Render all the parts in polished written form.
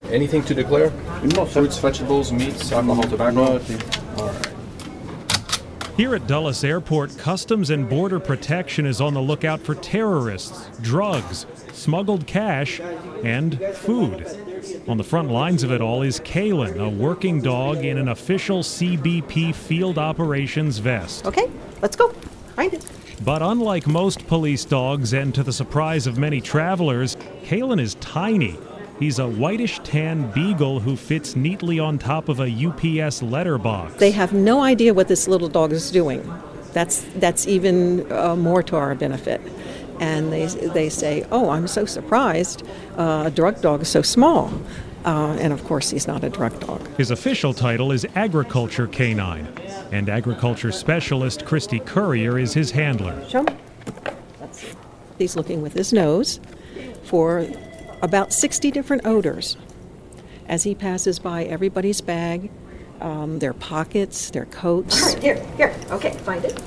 Anything to declare? No, sir. Fruits, vegetables, meats, alcohol, tobacco? All right. Here at Dulles Airport, Customs and Border Protection is on the lookout for terrorists, drugs, smuggled cash, and food. On the front lines of it all is Kalen, a working dog in an official CBP field operations vest. Okay, let's go. Find it. But unlike most police dogs, and to the surprise of many travelers, Kalen is tiny. He's a whitish-tan beagle who fits neatly on top of a UPS letterbox. They have no idea what this little dog is doing. That's even more to our benefit. And they say, oh, I'm so surprised. A drug dog is so small. And of course, he's not a drug dog. His official title is Agriculture Canine. And agriculture specialist Christy Courier is his handler. Show me. Let's see. He's looking with his nose for about 60 different odors as he passes by everybody's bag, their pockets, their coats. Here, okay, find it.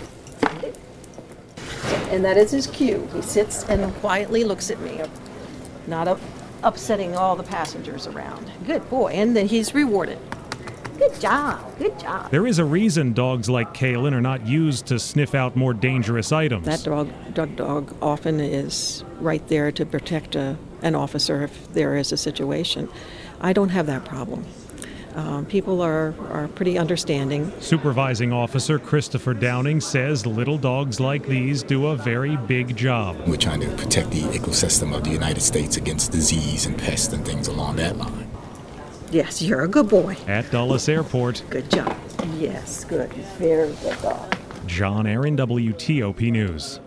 And that is his cue. He sits and quietly looks at me, not upsetting all the passengers around. Good boy, and then he's rewarded. Good job, good job. There is a reason dogs like Kalen are not used to sniff out more dangerous items. That drug dog often is right there to protect an officer if there is a situation. I don't have that problem. People are pretty understanding. Supervising Officer Christopher Downing says little dogs like these do a very big job. We're trying to protect the ecosystem of the United States against disease and pests and things along that line. Yes, you're a good boy. At Dulles Airport. Good job. Yes, good. Very good dog. John Aaron, WTOP News.